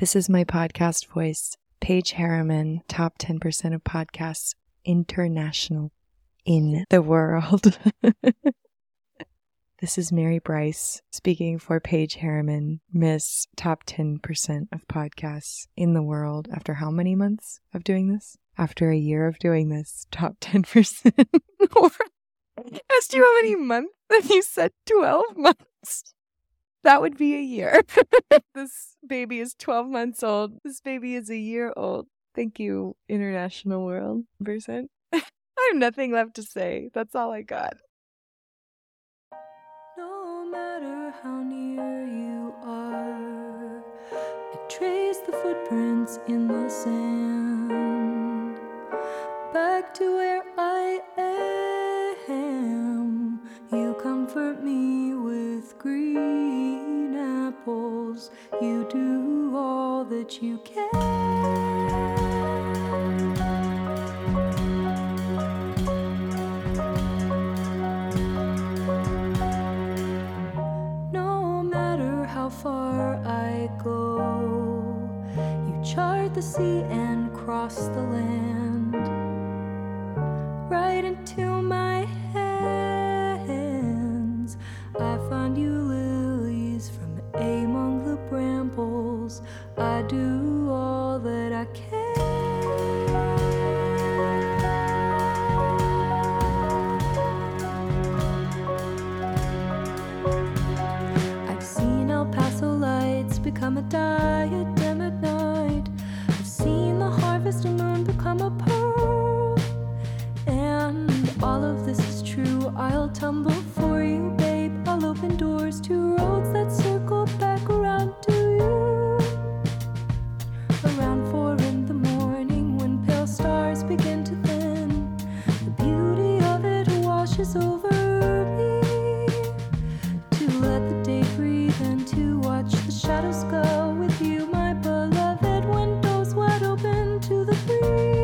This is my podcast voice, Paige Harriman, top 10% of podcasts international in the world. This is Mary Bryce speaking for Paige Harriman, Miss Top 10% of podcasts in the world. After how many months of doing this? After a year of doing this, top 10%. Asked you how many months, and you said 12 months. That would be a year. This baby is 12 months old. This baby is a year old. Thank you, international world person. I have nothing left to say. That's all I got. No matter how near you are, I trace the footprints in the sand back to where I am. You comfort me with green apples. You do all that you can. Far I go, you chart the sea and cross the land, right into my hands. I find you lilies from among the brambles. I do all that I can. Become a diadem at night. I've seen the harvest moon become a pearl, and all of this is true. I'll tumble for you, babe. I'll open doors to roads that circle back around to you. Around 4 in the morning, when pale stars begin to thin, the beauty of it washes over me. To let the day breathe and to watch the shadows go with you, my beloved. Windows wide open to the breeze.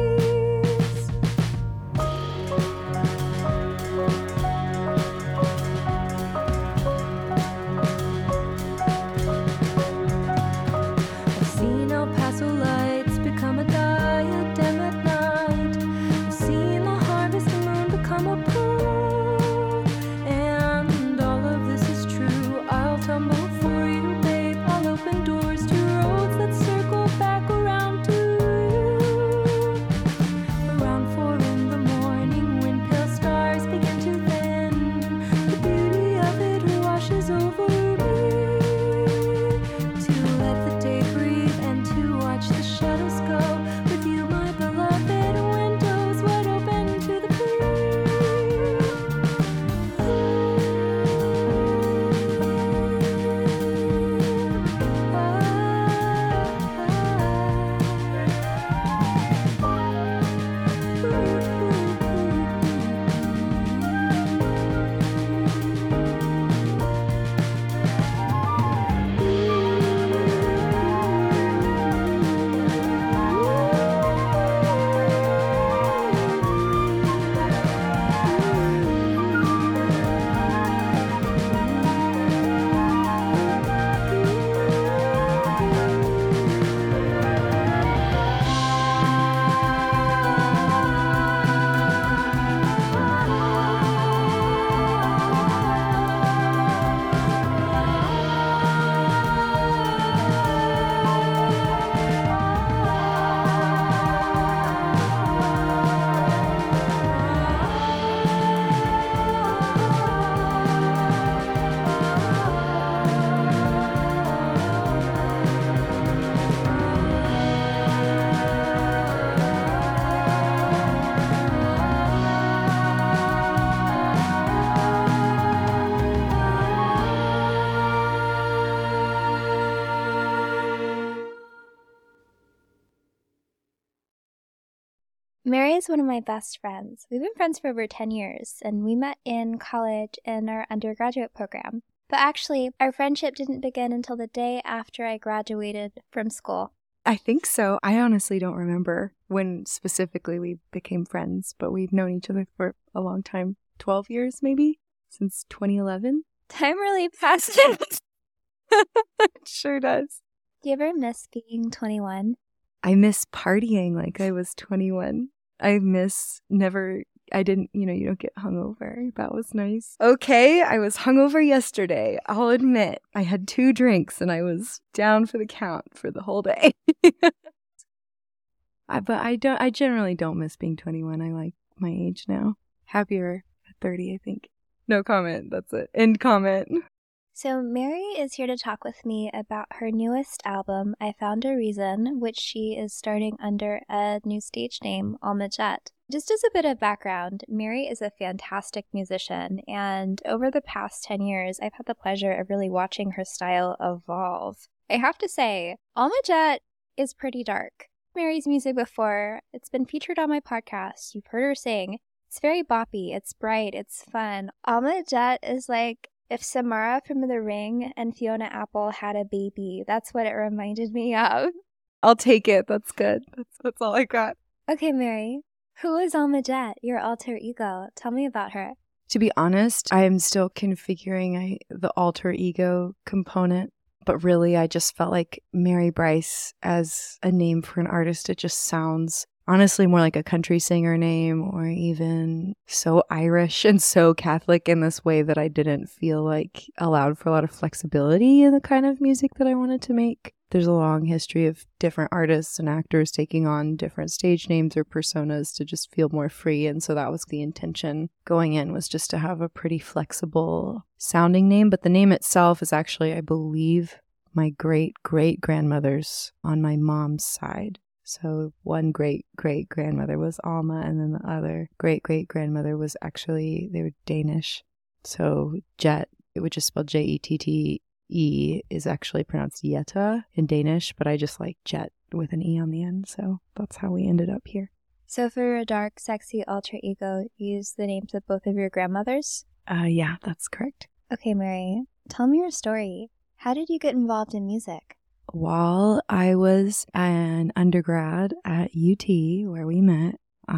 I've seen El Paso lights become a diadem at night. I've seen the harvest moon become a pearl, and all of this is true. I'll tumble for you, babe. I'll open doors to roads that circle back around to you. Around 4 in the morning, when pale stars begin to thin, the beauty of it washes over me. To let the day breathe and to watch the shadows go with you, my beloved. Windows wide open to the Mary is one of my best friends. We've been friends for over 10 years, and we met in college in our undergraduate program. But actually, our friendship didn't begin until the day after I graduated from school. I think so. I honestly don't remember when specifically we became friends, but we've known each other for a long time. 12 years, maybe? Since 2011? Time really passes. It sure does. Do you ever miss being 21? I miss partying like I was 21. I miss I didn't, you don't get hungover. That was nice. Okay, I was hungover yesterday. I'll admit. I had 2 drinks and I was down for the count for the whole day. But I generally don't miss being 21. I like my age now. Happier at 30, I think. No comment. That's it. End comment. So Mary is here to talk with me about her newest album, I Found a Reason, which she is starting under a new stage name, Alma Jet. Just as a bit of background, Mary is a fantastic musician, and over the past 10 years, I've had the pleasure of really watching her style evolve. I have to say, Alma Jet is pretty dark. Mary's music before, it's been featured on my podcast, you've heard her sing. It's very boppy, it's bright, it's fun. Alma Jet is like if Samara from The Ring and Fiona Apple had a baby. That's what it reminded me of. I'll take it. That's good. That's all I got. Okay, Mary. Who is Alma Jet, your alter ego? Tell me about her. To be honest, I am still configuring the alter ego component. But really, I just felt like Mary Bryce as a name for an artist, it just sounds honestly more like a country singer name, or even so Irish and so Catholic in this way that I didn't feel like allowed for a lot of flexibility in the kind of music that I wanted to make. There's a long history of different artists and actors taking on different stage names or personas to just feel more free. And so that was the intention going in, was just to have a pretty flexible sounding name. But the name itself is actually, I believe, my great-great-grandmother's on my mom's side. So one great-great-grandmother was Alma, and then the other great-great-grandmother was actually, they were Danish. So Jet, which is spelled Jette, is actually pronounced Jetta in Danish, but I just like Jet with an E on the end, so that's how we ended up here. So for a dark, sexy alter ego, you use the names of both of your grandmothers? Yeah, that's correct. Okay, Mary, tell me your story. How did you get involved in music? While I was an undergrad at UT, where we met,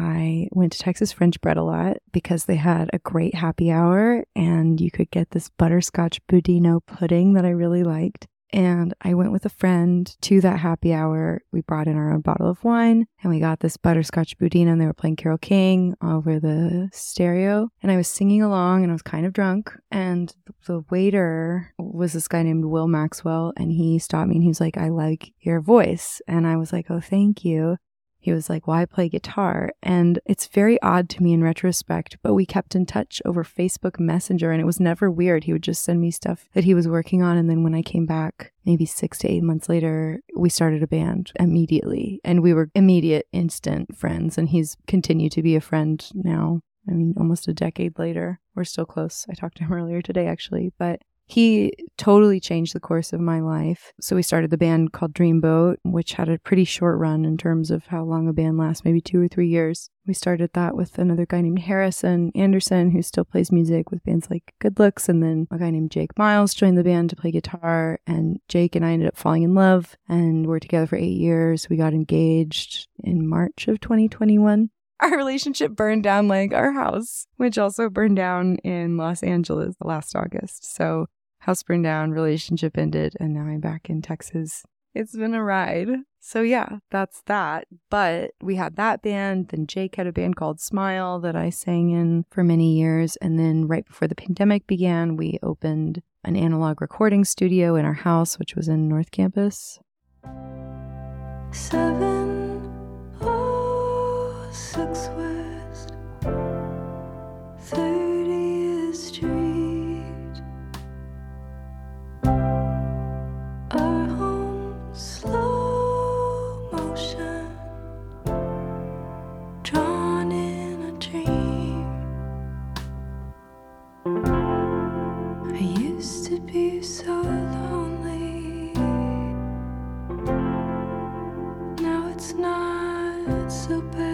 I went to Texas French Bread a lot because they had a great happy hour and you could get this butterscotch budino pudding that I really liked. And I went with a friend to that happy hour. We brought in our own bottle of wine and we got this butterscotch budino, and they were playing Carole King over the stereo. And I was singing along and I was kind of drunk. And the waiter was this guy named Will Maxwell, and he stopped me and he was like, "I like your voice." And I was like, "Oh, thank you." He was like, "Well, I play guitar." And it's very odd to me in retrospect, but we kept in touch over Facebook Messenger, and it was never weird. He would just send me stuff that he was working on. And then when I came back, maybe 6 to 8 months later, we started a band immediately. And we were immediate, instant friends. And he's continued to be a friend now. I mean, almost a decade later. We're still close. I talked to him earlier today, actually. But he totally changed the course of my life. So we started the band called Dreamboat, which had a pretty short run in terms of how long a band lasts, maybe 2 or 3 years. We started that with another guy named Harrison Anderson, who still plays music with bands like Good Looks. And then a guy named Jake Miles joined the band to play guitar. And Jake and I ended up falling in love and we're together for 8 years. We got engaged in March of 2021. Our relationship burned down like our house, which also burned down in Los Angeles last August. So house burned down, relationship ended, and now I'm back in Texas. It's been a ride. So yeah, that's that. But we had that band. Then Jake had a band called Smile that I sang in for many years. And then right before the pandemic began, we opened an analog recording studio in our house, which was in North Campus. 706 West 30th Street. Our home, slow motion, drawn in a dream. I used to be so lonely. Now it's not so bad.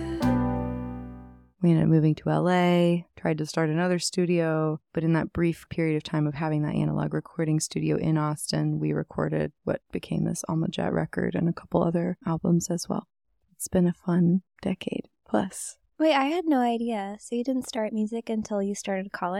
We ended up moving to LA, tried to start another studio, but in that brief period of time of having that analog recording studio in Austin, we recorded what became this Alma Jet record and a couple other albums as well. It's been a fun decade plus. Wait, I had no idea. So you didn't start music until you started college?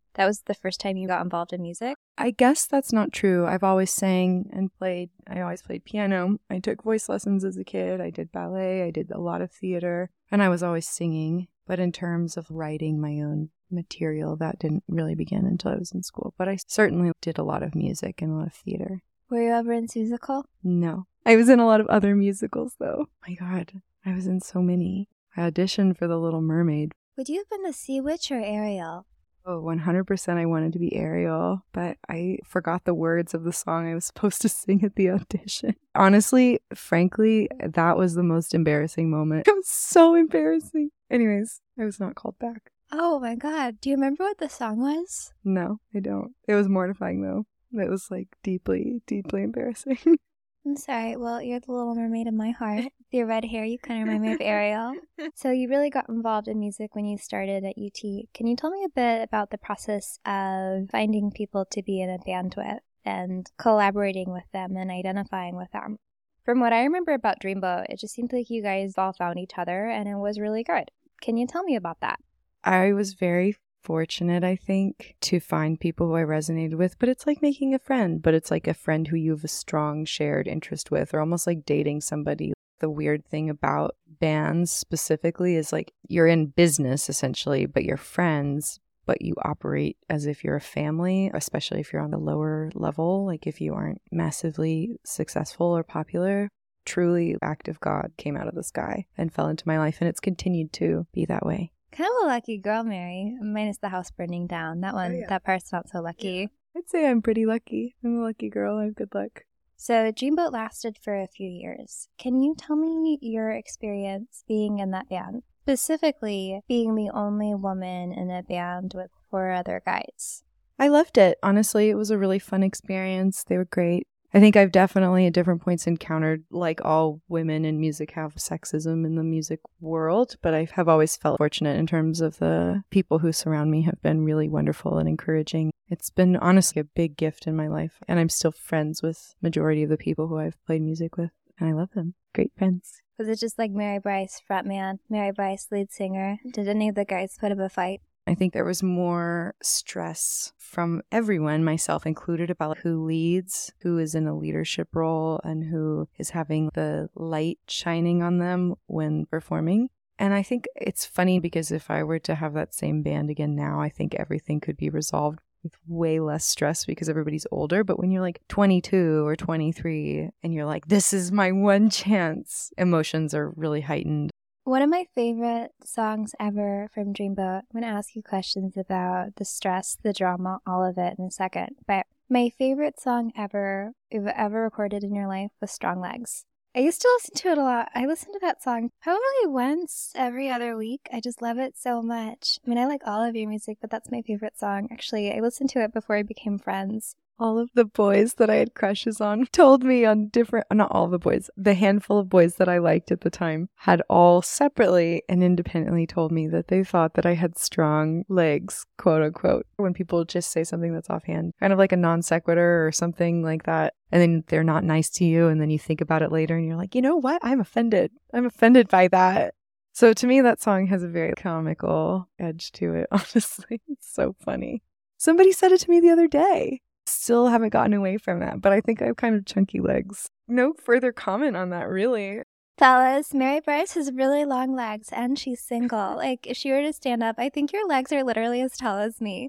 That was the first time you got involved in music? I guess that's not true. I've always sang and played. I always played piano. I took voice lessons as a kid. I did ballet. I did a lot of theater. And I was always singing. But in terms of writing my own material, that didn't really begin until I was in school. But I certainly did a lot of music and a lot of theater. Were you ever in Seussical? No. I was in a lot of other musicals, though. My God, I was in so many. I auditioned for The Little Mermaid. Would you have been the Sea Witch or Ariel? Oh, 100% I wanted to be Ariel, but I forgot the words of the song I was supposed to sing at the audition. Honestly, frankly, that was the most embarrassing moment. It was so embarrassing. Anyways, I was not called back. Oh my God. Do you remember what the song was? No, I don't. It was mortifying, though. It was like deeply, deeply embarrassing. I'm sorry. Well, you're the Little Mermaid in my heart. With your red hair, you kind of remind me of Ariel. So you really got involved in music when you started at UT. Can you tell me a bit about the process of finding people to be in a band with and collaborating with them and identifying with them? From what I remember about Dreamboat, it just seemed like you guys all found each other and it was really good. Can you tell me about that? I was very fortunate, I think, to find people who I resonated with, but it's like making a friend, but it's like a friend who you have a strong shared interest with, or almost like dating somebody. The weird thing about bands specifically is like you're in business essentially, but you're friends, but you operate as if you're a family, especially if you're on the lower level, like if you aren't massively successful or popular. Truly, act of God came out of the sky and fell into my life, and it's continued to be that way. Kind of a lucky girl, Mary, minus the house burning down. That one, that part's not so lucky. I'd say I'm pretty lucky. I'm a lucky girl. I have good luck. So Dreamboat lasted for a few years. Can you tell me your experience being in that band? Specifically, being the only woman in a band with 4 other guys. I loved it. Honestly, it was a really fun experience. They were great. I think I've definitely at different points encountered, like all women in music have sexism in the music world, but I have always felt fortunate in terms of the people who surround me have been really wonderful and encouraging. It's been honestly a big gift in my life, and I'm still friends with majority of the people who I've played music with, and I love them. Great friends. Was it just like Mary Bryce, frontman, Mary Bryce, lead singer? Did any of the guys put up a fight? I think there was more stress from everyone, myself included, about who leads, who is in a leadership role, and who is having the light shining on them when performing. And I think it's funny because if I were to have that same band again now, I think everything could be resolved with way less stress because everybody's older. But when you're like 22 or 23 and you're like, this is my one chance, emotions are really heightened. One of my favorite songs ever from Dreamboat, I'm going to ask you questions about the stress, the drama, all of it in a second. But my favorite song ever you've ever recorded in your life was Strong Legs. I used to listen to it a lot. I listen to that song probably once every other week. I just love it so much. I mean, I like all of your music, but that's my favorite song. Actually, I listened to it before I became friends. All of the boys that I had crushes on told me on different, not all the boys, the handful of boys that I liked at the time had all separately and independently told me that they thought that I had strong legs, quote unquote. When people just say something that's offhand, kind of like a non sequitur or something like that, and then they're not nice to you, and then you think about it later and you're like, you know what? I'm offended. I'm offended by that. So to me, that song has a very comical edge to it, honestly. It's so funny. Somebody said it to me the other day. Still haven't gotten away from that, but I think I have kind of chunky legs. No further comment on that, really. Fellas, Mary Bryce has really long legs and she's single. Like, if she were to stand up, I think your legs are literally as tall as me.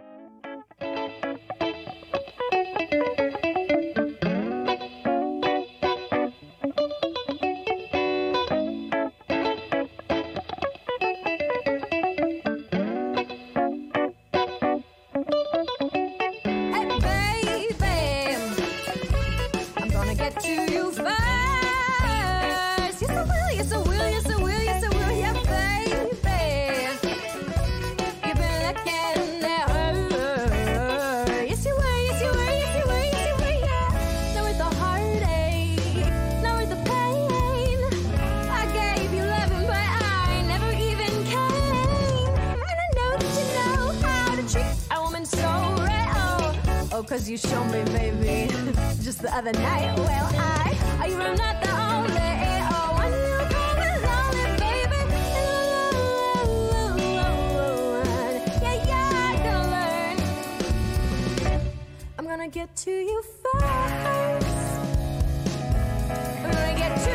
Cause you showed me, baby, just the other night. Well, you're not the only one you call me lonely, baby. Yeah, I can learn get to you first. They get to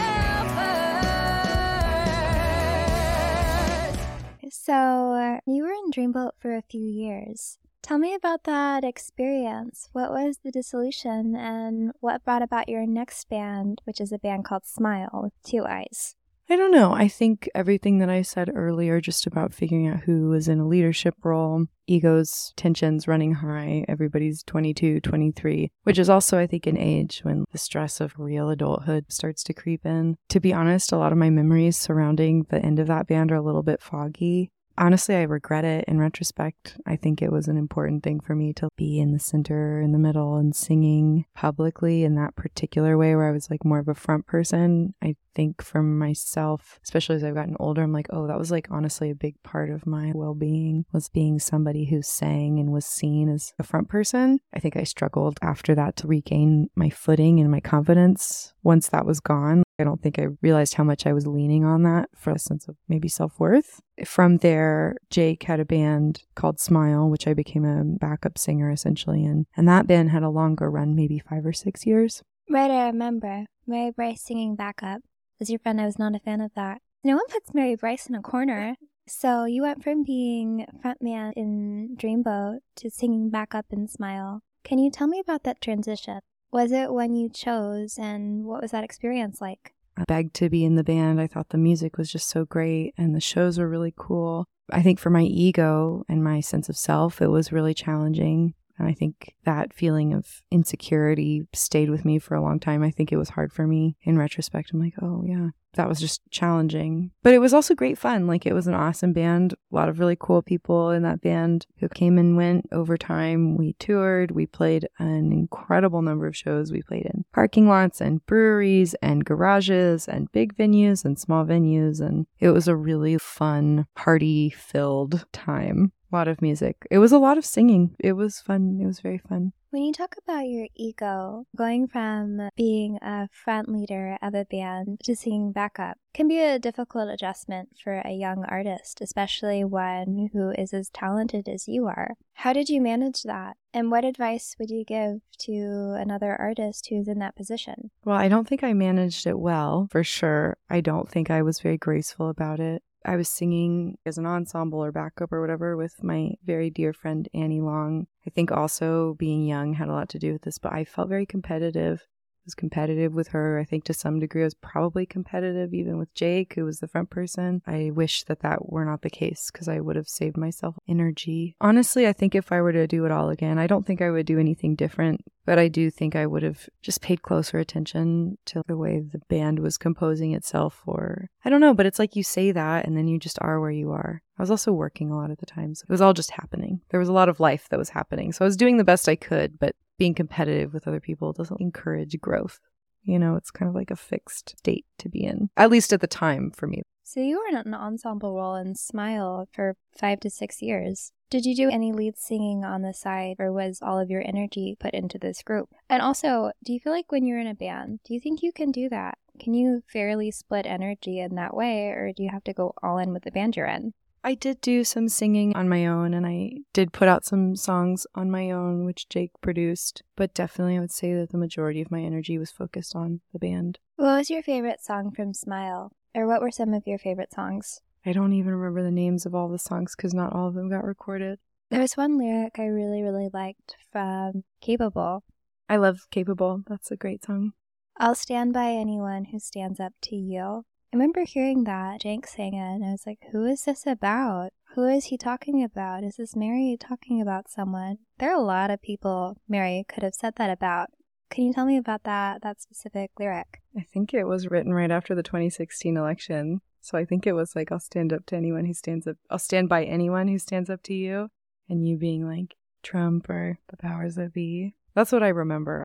you first. So, you were in Dreamboat for a few years. Tell me about that experience. What was the dissolution and what brought about your next band, which is a band called Smile with 2 eyes? I don't know. I think everything that I said earlier, just about figuring out who was in a leadership role, egos, tensions running high, everybody's 22, 23, which is also, I think, an age when the stress of real adulthood starts to creep in. To be honest, a lot of my memories surrounding the end of that band are a little bit foggy. Honestly, I regret it in retrospect. I think it was an important thing for me to be in the center, in the middle, and singing publicly in that particular way where I was like more of a front person. I think for myself, especially as I've gotten older, I'm like, oh, that was like honestly a big part of my well-being, was being somebody who sang and was seen as a front person. I think I struggled after that to regain my footing and my confidence. Once that was gone, I don't think I realized how much I was leaning on that for a sense of maybe self-worth. From there, Jake had a band called Smile, which I became a backup singer essentially in. And that band had a longer run, maybe 5 or 6 years. Right, I remember. Mary Bryce singing backup. As your friend, I was not a fan of that. No one puts Mary Bryce in a corner. So you went from being frontman in Dreamboat to singing backup in Smile. Can you tell me about that transition? Was it when you chose, and what was that experience like? I begged to be in the band. I thought the music was just so great and the shows were really cool. I think for my ego and my sense of self, it was really challenging. And I think that feeling of insecurity stayed with me for a long time. I think it was hard for me. In retrospect, I'm like, oh yeah, that was just challenging. But it was also great fun. Like, it was an awesome band. A lot of really cool people in that band who came and went over time. We toured. We played an incredible number of shows. We played in parking lots and breweries and garages and big venues and small venues. And it was a really fun, party-filled time. A lot of music. It was a lot of singing. It was fun. It was very fun. When you talk about your ego, going from being a front leader of a band to singing backup can be a difficult adjustment for a young artist, especially one who is as talented as you are. How did you manage that? And what advice would you give to another artist who's in that position? Well, I don't think I managed it well, for sure. I don't think I was very graceful about it. I was singing as an ensemble or backup or whatever with my very dear friend Annie Long. I think also being young had a lot to do with this, but I felt very competitive. I was competitive with her. I think to some degree I was probably competitive even with Jake, who was the front person. I wish that were not the case because I would have saved myself energy. Honestly, I think if I were to do it all again, I don't think I would do anything different, but I do think I would have just paid closer attention to the way the band was composing itself, or I don't know, but it's like you say that and then you just are where you are. I was also working a lot of the time, so it was all just happening. There was a lot of life that was happening, so I was doing the best I could, but being competitive with other people doesn't encourage growth. You know, it's kind of like a fixed state to be in, at least at the time for me. So you were in an ensemble role in Smile for 5 to 6 years. Did you do any lead singing on the side, or was all of your energy put into this group? And also, do you feel like when you're in a band, do you think you can do that? Can you fairly split energy in that way, or do you have to go all in with the band you're in? I did do some singing on my own, and I did put out some songs on my own, which Jake produced. But definitely I would say that the majority of my energy was focused on the band. What was your favorite song from Smile? Or what were some of your favorite songs? I don't even remember the names of all the songs because not all of them got recorded. There was one lyric I really, really liked from Capable. I love Capable. That's a great song. I'll stand by anyone who stands up to you. I remember hearing that, Jake sang it, and I was like, who is this about? Who is he talking about? Is this Mary talking about someone? There are a lot of people Mary could have said that about. Can you tell me about that specific lyric? I think it was written right after the 2016 election. So I think it was like, I'll stand up to anyone who stands up. I'll stand by anyone who stands up to you. And you being like Trump or the powers that be. That's what I remember.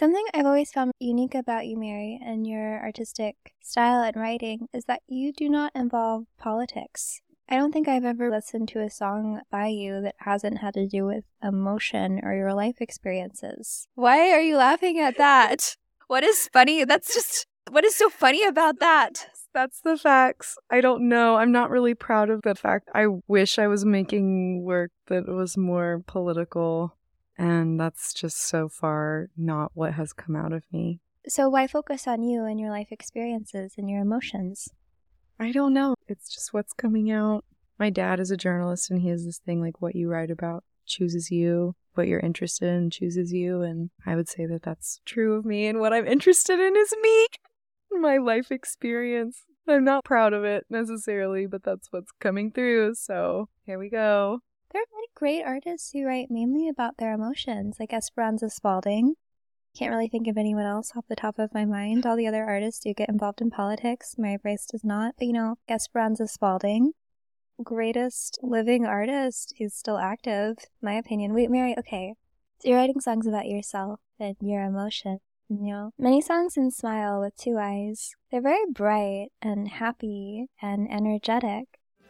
Something I've always found unique about you, Mary, and your artistic style and writing is that you do not involve politics. I don't think I've ever listened to a song by you that hasn't had to do with emotion or your life experiences. Why are you laughing at that? What is funny? What is so funny about that? That's the facts. I don't know. I'm not really proud of the fact. I wish I was making work that was more political, and that's just so far not what has come out of me. So why focus on you and your life experiences and your emotions? I don't know. It's just what's coming out. My dad is a journalist, and he has this thing like what you write about chooses you, what you're interested in chooses you, and I would say that that's true of me, and what I'm interested in is me. My life experience. I'm not proud of it necessarily, but that's what's coming through, so here we go. There are many great artists who write mainly about their emotions, like Esperanza Spalding. Can't really think of anyone else off the top of my mind. All the other artists do get involved in politics. Mary Bryce does not. But, Esperanza Spalding, greatest living artist who's still active, in my opinion. Wait, Mary, okay. So you're writing songs about yourself and your emotion. Many songs in Smile with Two Eyes. They're very bright and happy and energetic.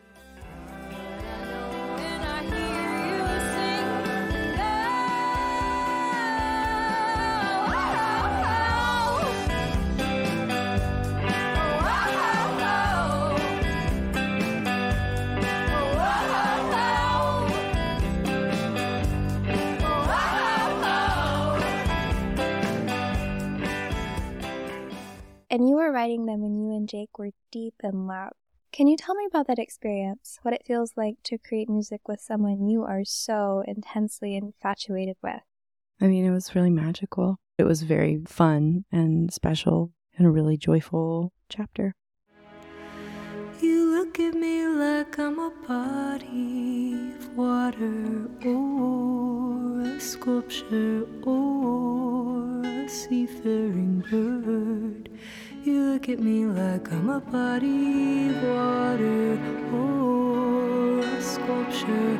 And you were writing them when you and Jake were deep in love. Can you tell me about that experience? What it feels like to create music with someone you are so intensely infatuated with? I mean, it was really magical. It was very fun and special and a really joyful chapter. You look at me like I'm a body of water, or a sculpture, or a seafaring bird. You look at me like I'm a body of water, or a sculpture,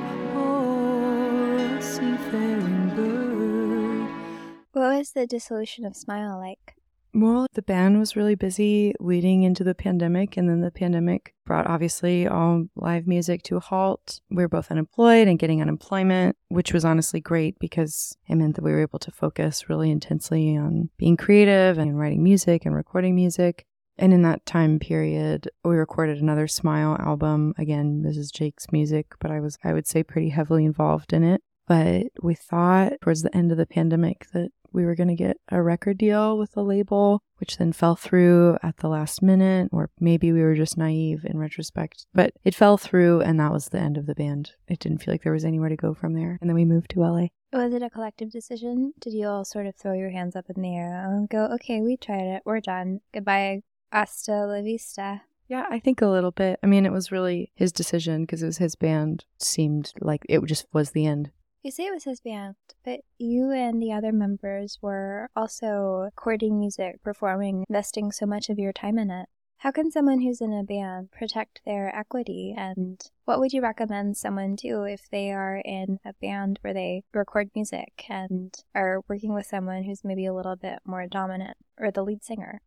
or a seafaring bird. What was the dissolution of Smile like? Well, the band was really busy leading into the pandemic, and then the pandemic brought obviously all live music to a halt. We were both unemployed and getting unemployment, which was honestly great because it meant that we were able to focus really intensely on being creative and writing music and recording music. And in that time period, we recorded another Smile album. Again, this is Jake's music, but I would say pretty heavily involved in it. But we thought towards the end of the pandemic that we were going to get a record deal with a label, which then fell through at the last minute, or maybe we were just naive in retrospect. But it fell through, and that was the end of the band. It didn't feel like there was anywhere to go from there. And then we moved to LA. Was it a collective decision? Did you all sort of throw your hands up in the air and go, okay, we tried it, we're done, goodbye, hasta la vista? Yeah, I think a little bit. I mean, it was really his decision because it was his band. Seemed like it just was the end. You say it was his band, but you and the other members were also recording music, performing, investing so much of your time in it. How can someone who's in a band protect their equity, and what would you recommend someone do if they are in a band where they record music and are working with someone who's maybe a little bit more dominant, or the lead singer?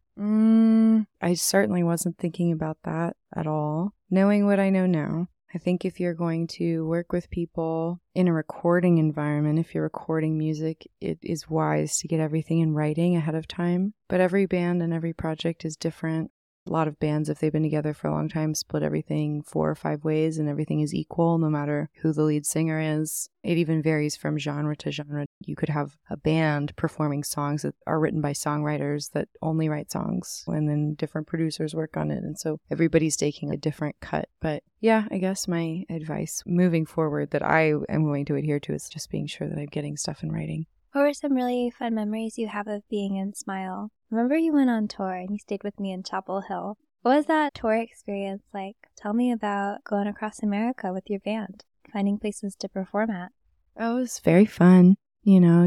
I certainly wasn't thinking about that at all. Knowing what I know now, I think if you're going to work with people in a recording environment, if you're recording music, it is wise to get everything in writing ahead of time. But every band and every project is different. A lot of bands, if they've been together for a long time, split everything 4 or 5 ways and everything is equal no matter who the lead singer is. It even varies from genre to genre. You could have a band performing songs that are written by songwriters that only write songs, and then different producers work on it. And so everybody's taking a different cut. But yeah, I guess my advice moving forward that I am going to adhere to is just being sure that I'm getting stuff in writing. What were some really fun memories you have of being in Smile? Remember you went on tour and you stayed with me in Chapel Hill. What was that tour experience like? Tell me about going across America with your band, finding places to perform at. Oh, it was very fun. You know, you're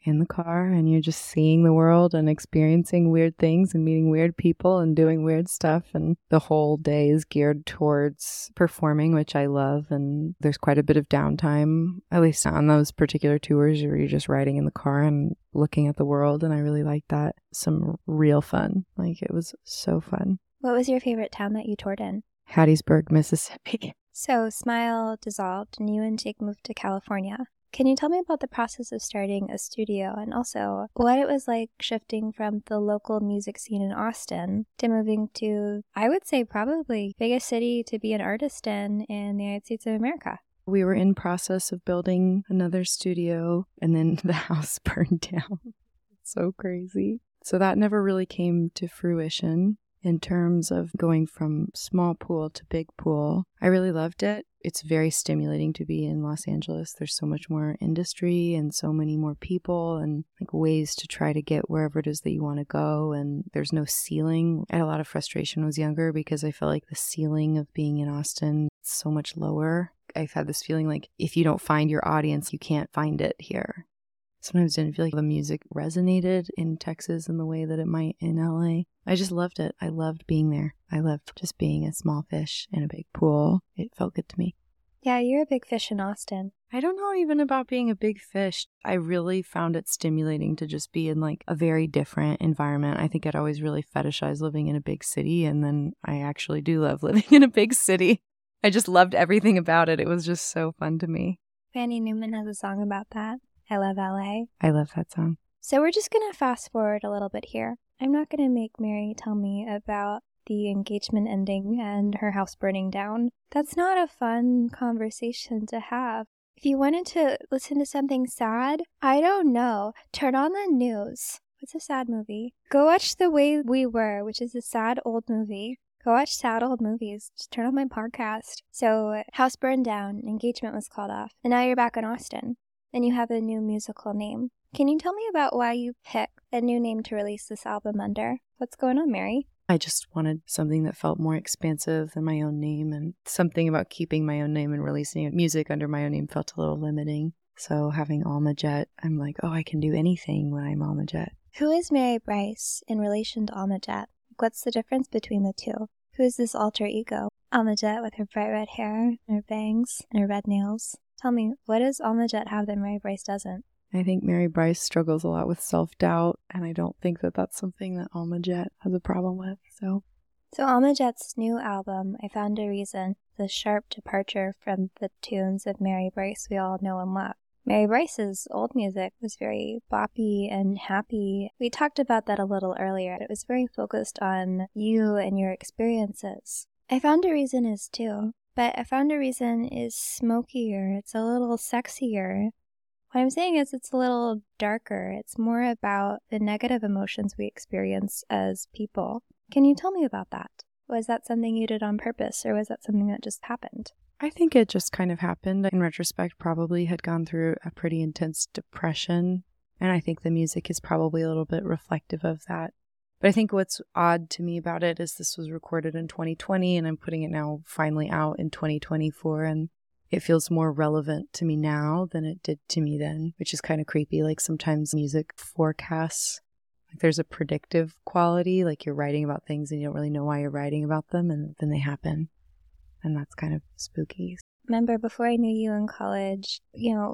in the car and you're just seeing the world and experiencing weird things and meeting weird people and doing weird stuff. And the whole day is geared towards performing, which I love. And there's quite a bit of downtime, at least on those particular tours where you're just riding in the car and looking at the world. And I really liked that. Some real fun. Like, it was so fun. What was your favorite town that you toured in? Hattiesburg, Mississippi. So Smile dissolved and you and Jake moved to California. Can you tell me about the process of starting a studio and also what it was like shifting from the local music scene in Austin to moving to, I would say, probably biggest city to be an artist in the United States of America? We were in process of building another studio and then the house burned down. It's so crazy. So that never really came to fruition. In terms of going from small pool to big pool, I really loved it. It's very stimulating to be in Los Angeles. There's so much more industry and so many more people and like ways to try to get wherever it is that you want to go. And there's no ceiling. I had a lot of frustration when I was younger because I felt like the ceiling of being in Austin is so much lower. I've had this feeling like if you don't find your audience, you can't find it here. Sometimes I didn't feel like the music resonated in Texas in the way that it might in LA. I just loved it. I loved being there. I loved just being a small fish in a big pool. It felt good to me. Yeah, you're a big fish in Austin. I don't know even about being a big fish. I really found it stimulating to just be in like a very different environment. I think I'd always really fetishized living in a big city, and then I actually do love living in a big city. I just loved everything about it. It was just so fun to me. Fanny Newman has a song about that. I love LA. I love that song. So we're just going to fast forward a little bit here. I'm not going to make Mary tell me about the engagement ending and her house burning down. That's not a fun conversation to have. If you wanted to listen to something sad, I don't know, turn on the news. What's a sad movie? Go watch The Way We Were, which is a sad old movie. Go watch sad old movies. Just turn on my podcast. So house burned down, engagement was called off, and now you're back in Austin. And you have a new musical name. Can you tell me about why you picked a new name to release this album under? What's going on, Mary? I just wanted something that felt more expansive than my own name, and something about keeping my own name and releasing music under my own name felt a little limiting. So having Alma Jet, I'm like, oh, I can do anything when I'm Alma Jet. Who is Mary Bryce in relation to Alma Jet? What's the difference between the two? Who is this alter ego? Alma Jet with her bright red hair, and her bangs, and her red nails. Tell me, what does Alma Jet have that Mary Bryce doesn't? I think Mary Bryce struggles a lot with self-doubt, and I don't think that that's something that Alma Jet has a problem with. So Alma Jet's new album, I Found a Reason, is a sharp departure from the tunes of Mary Bryce we all know and love. Mary Bryce's old music was very boppy and happy. We talked about that a little earlier. It was very focused on you and your experiences. I Found a Reason is too. But I Found a Reason is smokier. It's a little sexier. What I'm saying is it's a little darker. It's more about the negative emotions we experience as people. Can you tell me about that? Was that something you did on purpose, or was that something that just happened? I think it just kind of happened. In retrospect, probably had gone through a pretty intense depression, and I think the music is probably a little bit reflective of that. But I think what's odd to me about it is this was recorded in 2020 and I'm putting it now finally out in 2024, and it feels more relevant to me now than it did to me then, which is kind of creepy. Like sometimes music forecasts, like there's a predictive quality, like you're writing about things and you don't really know why you're writing about them, and then they happen. And that's kind of spooky. Remember, before I knew you in college,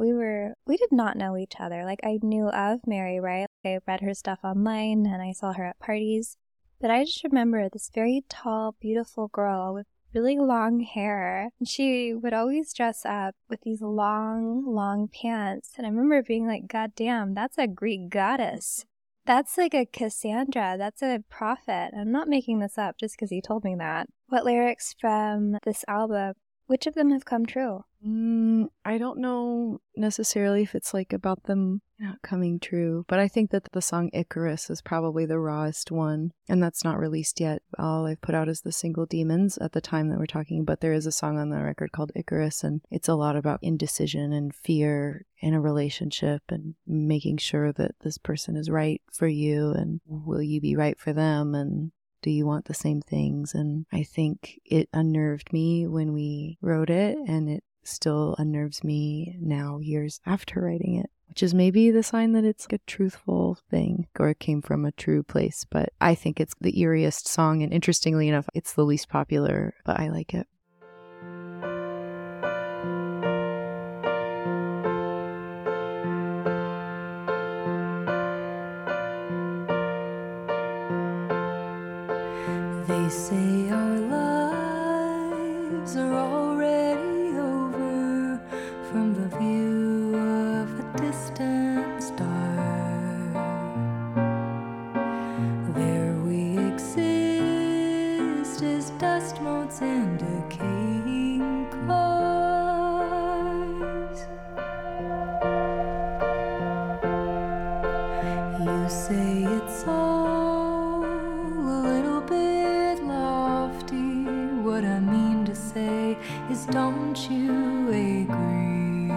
we did not know each other. Like, I knew of Mary, right? I read her stuff online and I saw her at parties. But I just remember this very tall, beautiful girl with really long hair. And she would always dress up with these long, long pants. And I remember being like, God damn, that's a Greek goddess. That's like a Cassandra. That's a prophet. I'm not making this up just because he told me that. What lyrics from this album, which of them have come true? I don't know necessarily if it's like about them not coming true, but I think that the song Icarus is probably the rawest one, and that's not released yet. All I've put out is the single Demons at the time that we're talking, but there is a song on the record called Icarus, and it's a lot about indecision and fear in a relationship and making sure that this person is right for you, and will you be right for them, and do you want the same things? And I think it unnerved me when we wrote it, and it still unnerves me now, years after writing it, which is maybe the sign that it's a truthful thing or it came from a true place. But I think it's the eeriest song, and interestingly enough, it's the least popular, but I like it. They say our lives are already over from the view of a distant star. There we exist as dust motes and decaying cars. You say it's all a little bit lofty. What I mean to say is, don't you agree?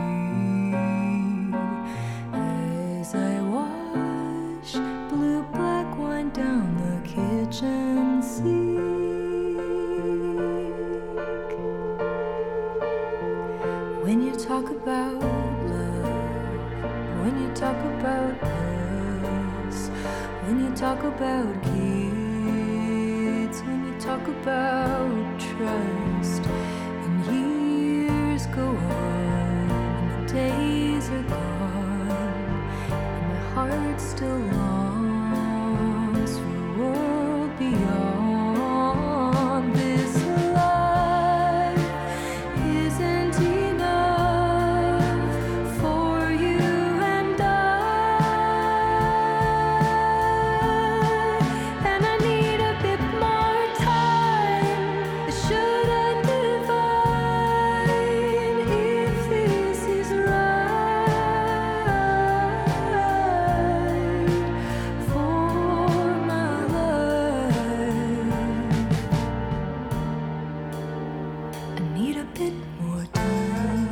As I wash blue black wine down the kitchen sink, when you talk about love, when you talk about us, when you talk about kids, when you talk about trust, and years go on, and the days are gone, and my heart still longs for a world beyond. This life isn't enough for you and I, and I need a bit more time. Should I divine if this is right for my life? I need a bit more time.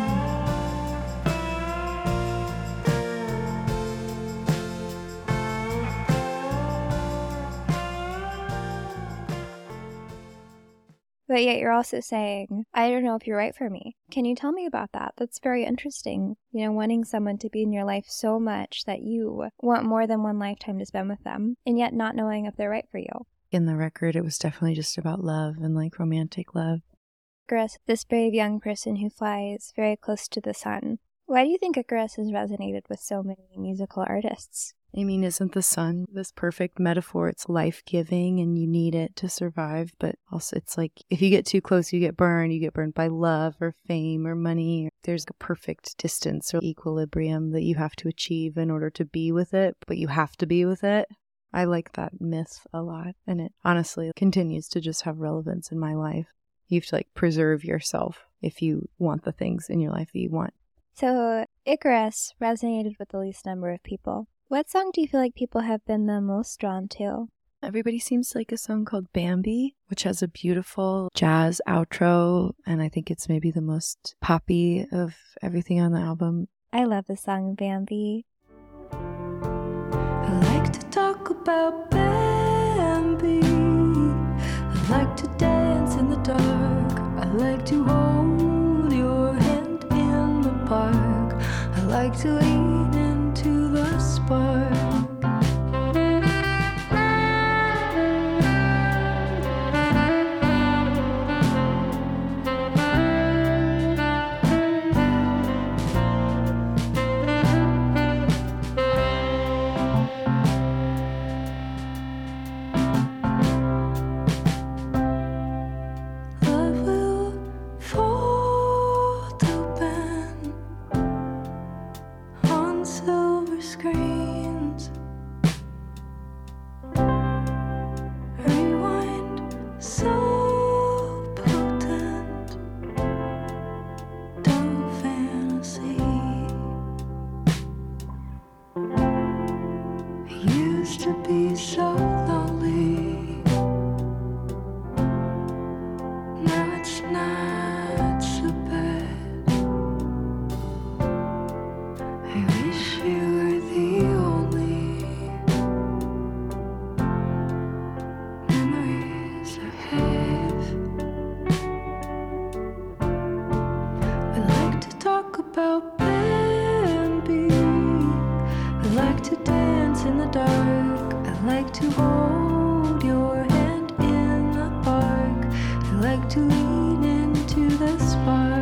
But yet you're also saying, I don't know if you're right for me. Can you tell me about that? That's very interesting. You know, wanting someone to be in your life so much that you want more than one lifetime to spend with them, and yet not knowing if they're right for you. In the record, it was definitely just about love and like romantic love. Icarus, this brave young person who flies very close to the sun. Why do you think Icarus has resonated with so many musical artists? I mean, isn't the sun this perfect metaphor? It's life-giving and you need it to survive, but also it's like if you get too close, you get burned by love or fame or money. There's a perfect distance or equilibrium that you have to achieve in order to be with it, but you have to be with it. I like that myth a lot, and it honestly continues to just have relevance in my life. You have to like preserve yourself if you want the things in your life that you want. So Icarus resonated with the least number of people. What song do you feel like people have been the most drawn to? Everybody seems to like a song called Bambi, which has a beautiful jazz outro, and I think it's maybe the most poppy of everything on the album. I love the song Bambi. I like to talk about Bambi. I like to dance in the dark. I like to hold your hand in the park. I like to lean into the spark. Love will fold open on silver screens. Rewind so potent to fantasy. I used to be so lonely. Now it's not so bad. I wish you were the only memories I have. I like to talk about Bambi. like to dance in the dark. I like to hold your hand in the park. I like to lean into the spark.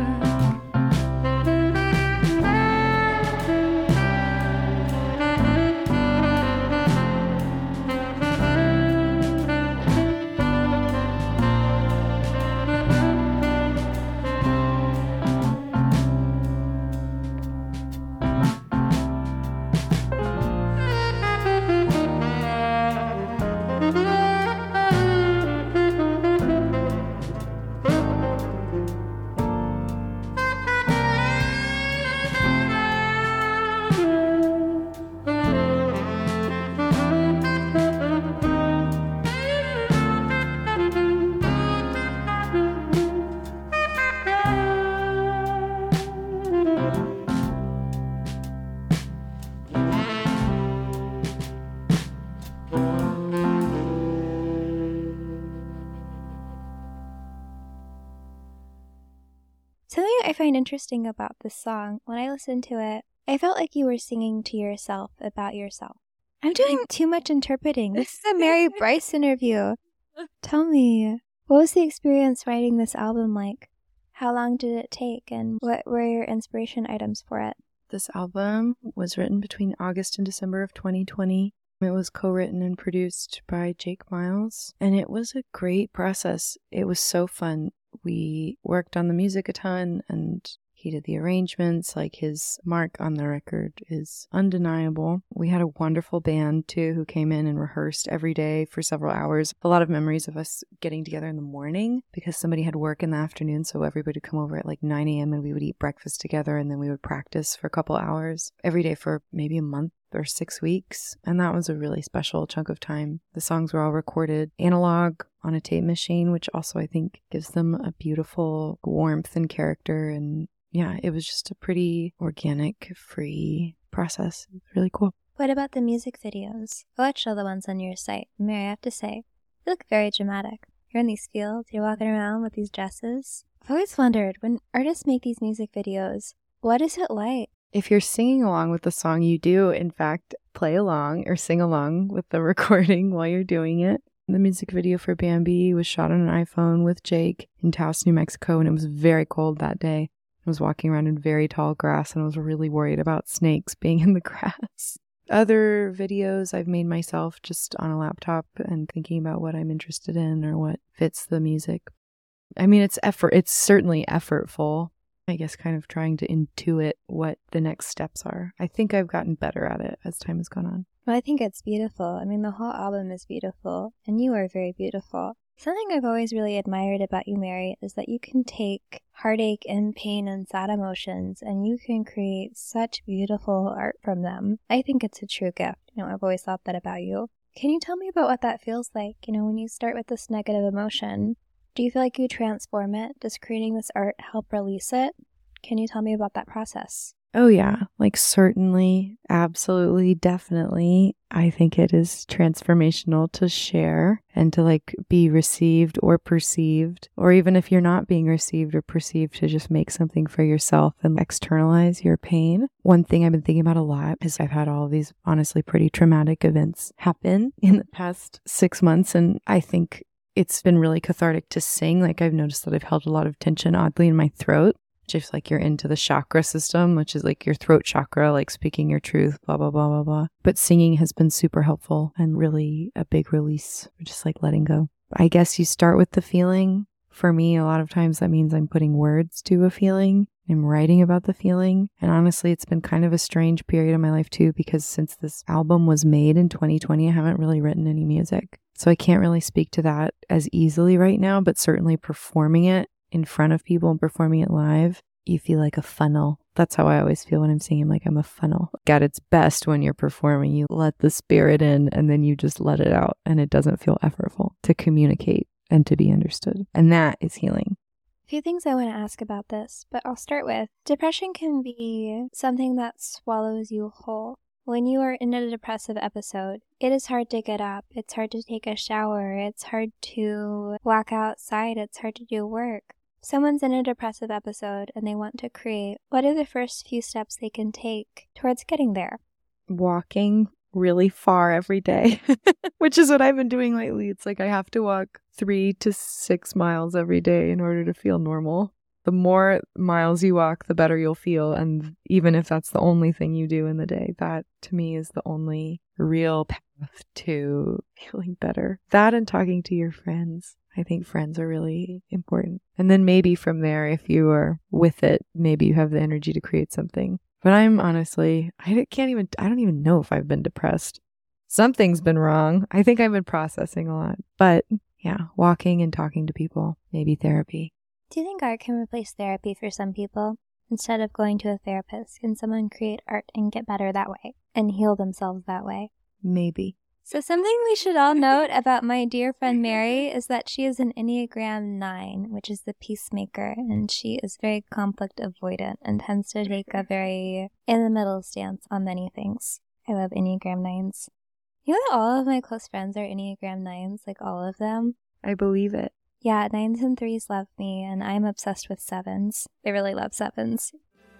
Something I find interesting about this song, when I listened to it, I felt like you were singing to yourself about yourself. I'm doing too much interpreting. This is a Mary Bryce interview. Tell me, what was the experience writing this album like? How long did it take, and what were your inspiration items for it? This album was written between August and December of 2020. It was co-written and produced by Jake Miles, and it was a great process. It was so fun. We worked on the music a ton, and he did the arrangements. Like, his mark on the record is undeniable. We had a wonderful band too who came in and rehearsed every day for several hours. A lot of memories of us getting together in the morning because somebody had work in the afternoon, so everybody would come over at like 9 a.m. and we would eat breakfast together, and then we would practice for a couple hours every day for maybe a month or 6 weeks, and that was a really special chunk of time. The songs were all recorded analog on a tape machine, which also I think gives them a beautiful warmth and character, and yeah, it was just a pretty organic, free process. It was really cool. What about the music videos? I watched all the ones on your site. Mary, I have to say, they look very dramatic. You're in these fields, you're walking around with these dresses. I've always wondered, when artists make these music videos, what is it like? If you're singing along with the song, you do, in fact, play along or sing along with the recording while you're doing it. The music video for Bambi was shot on an iPhone with Jake in Taos, New Mexico, and it was very cold that day. I was walking around in very tall grass, and I was really worried about snakes being in the grass. Other videos I've made myself just on a laptop and thinking about what I'm interested in or what fits the music. I mean, it's certainly effortful. I guess kind of trying to intuit what the next steps are. I think I've gotten better at it as time has gone on. Well, I think it's beautiful. I mean, the whole album is beautiful, and you are very beautiful. Something I've always really admired about you, Mary, is that you can take heartache and pain and sad emotions, and you can create such beautiful art from them. I think it's a true gift. I've always thought that about you. Can you tell me about what that feels like? When you start with this negative emotion, do you feel like you transform it? Does creating this art help release it? Can you tell me about that process? Oh yeah, like certainly, absolutely, definitely. I think it is transformational to share and to like be received or perceived, or even if you're not being received or perceived, to just make something for yourself and externalize your pain. One thing I've been thinking about a lot is I've had all these honestly pretty traumatic events happen in the past 6 months, and I think it's been really cathartic to sing. Like, I've noticed that I've held a lot of tension oddly in my throat, which is like you're into the chakra system, which is like your throat chakra, like speaking your truth, blah, blah, blah, blah, blah. But singing has been super helpful and really a big release, just like letting go. I guess you start with the feeling. For me, a lot of times that means I'm putting words to a feeling. I'm writing about the feeling. And honestly, it's been kind of a strange period in my life too, because since this album was made in 2020, I haven't really written any music. So I can't really speak to that as easily right now, but certainly performing it in front of people and performing it live, you feel like a funnel. That's how I always feel when I'm singing, like I'm a funnel. At its best, when you're performing, you let the spirit in and then you just let it out, and it doesn't feel effortful to communicate and to be understood. And that is healing. A few things I want to ask about this, but I'll start with, depression can be something that swallows you whole. When you are in a depressive episode, it is hard to get up. It's hard to take a shower. It's hard to walk outside. It's hard to do work. Someone's in a depressive episode and they want to create. What are the first few steps they can take towards getting there? walking really far every day, which is what I've been doing lately. It's like I have to walk 3 to 6 miles every day in order to feel normal. The more miles you walk, the better you'll feel. And even if that's the only thing you do in the day, that to me is the only real path to feeling better. That and talking to your friends. I think friends are really important. And then maybe from there, if you are with it, maybe you have the energy to create something. But I'm honestly, I don't even know if I've been depressed. Something's been wrong. I think I've been processing a lot. But yeah, walking and talking to people, maybe therapy. Do you think art can replace therapy for some people? Instead of going to a therapist, can someone create art and get better that way and heal themselves that way? Maybe. So something we should all note about my dear friend Mary is that she is an Enneagram 9, which is the peacemaker, and she is very conflict avoidant and tends to take a very in-the-middle stance on many things. I love Enneagram 9s. You know that all of my close friends are Enneagram 9s, like all of them? I believe it. Yeah, 9s and 3s love me, and I'm obsessed with 7s. They really love 7s.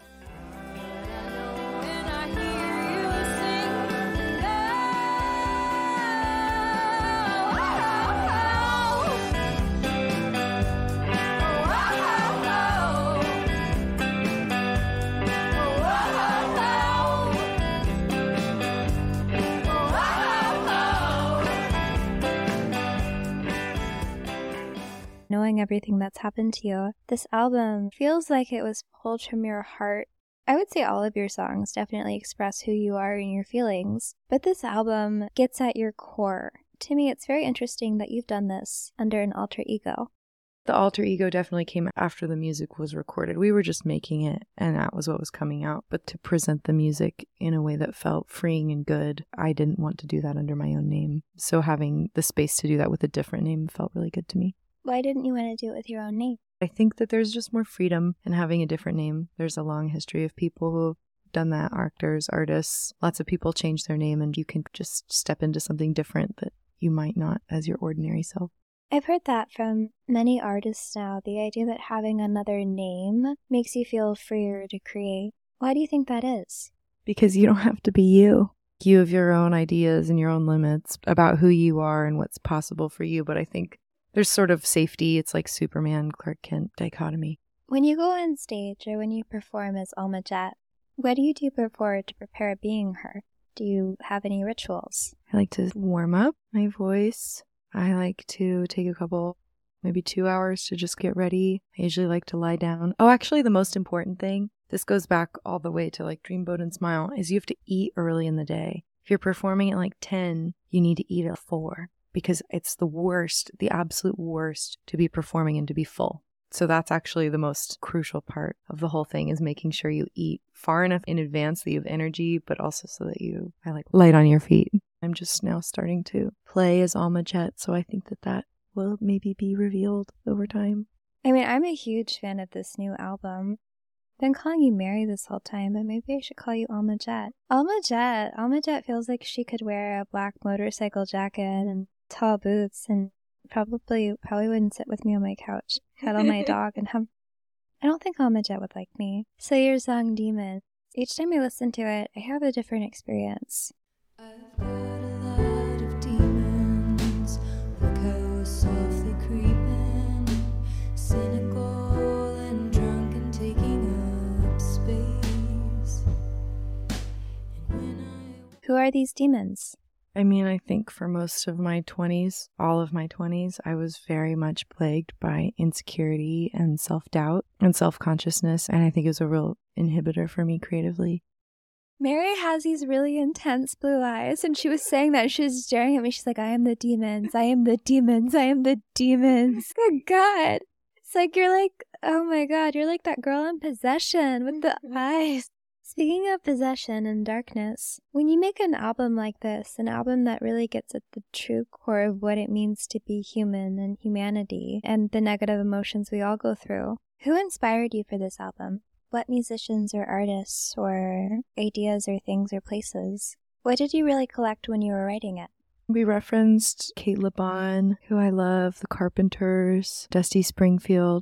Knowing everything that's happened to you, this album feels like it was pulled from your heart. I would say all of your songs definitely express who you are and your feelings, but this album gets at your core. To me, it's very interesting that you've done this under an alter ego. The alter ego definitely came after the music was recorded. We were just making it, and that was what was coming out. But to present the music in a way that felt freeing and good, I didn't want to do that under my own name. So having the space to do that with a different name felt really good to me. Why didn't you want to do it with your own name? I think that there's just more freedom in having a different name. There's a long history of people who've done that, actors, artists. Lots of people change their name, and you can just step into something different that you might not as your ordinary self. I've heard that from many artists now, the idea that having another name makes you feel freer to create. Why do you think that is? Because you don't have to be you. You have your own ideas and your own limits about who you are and what's possible for you, but I think there's sort of safety. It's like Superman, Clark Kent dichotomy. When you go on stage or when you perform as Alma Jet, what do you do before to prepare being her? Do you have any rituals? I like to warm up my voice. I like to take a couple, maybe 2 hours to just get ready. I usually like to lie down. Oh, actually, the most important thing, this goes back all the way to like Dreamboat and Smile, is you have to eat early in the day. If you're performing at like 10, you need to eat at 4. Because it's the worst, the absolute worst, to be performing and to be full. So that's actually the most crucial part of the whole thing, is making sure you eat far enough in advance that you have energy, but also so that you are like light on your feet. I'm just now starting to play as Alma Jet, so I think that will maybe be revealed over time. I mean, I'm a huge fan of this new album. I've been calling you Mary this whole time, but maybe I should call you Alma Jet. Alma Jet feels like she could wear a black motorcycle jacket and tall boots and probably wouldn't sit with me on my couch, cuddle my dog, and have... I don't think Alma Jet would like me. So your song Demon, each time I listen to it, I have a different experience. I've got a lot of demons, look how softly creeping, cynical and drunk and taking up space. And Who are these demons? I mean, I think for most of my 20s, all of my 20s, I was very much plagued by insecurity and self-doubt and self-consciousness, and I think it was a real inhibitor for me creatively. Mary has these really intense blue eyes, and she was saying that, she was staring at me. She's like, I am the demons, I am the demons, I am the demons. Good God. It's like, you're like, oh my God, you're like that girl in Possession with the eyes. Speaking of possession and darkness, when you make an album like this, an album that really gets at the true core of what it means to be human and humanity and the negative emotions we all go through, who inspired you for this album? What musicians or artists or ideas or things or places? What did you really collect when you were writing it? We referenced Kate LeBon, who I love, the Carpenters, Dusty Springfield.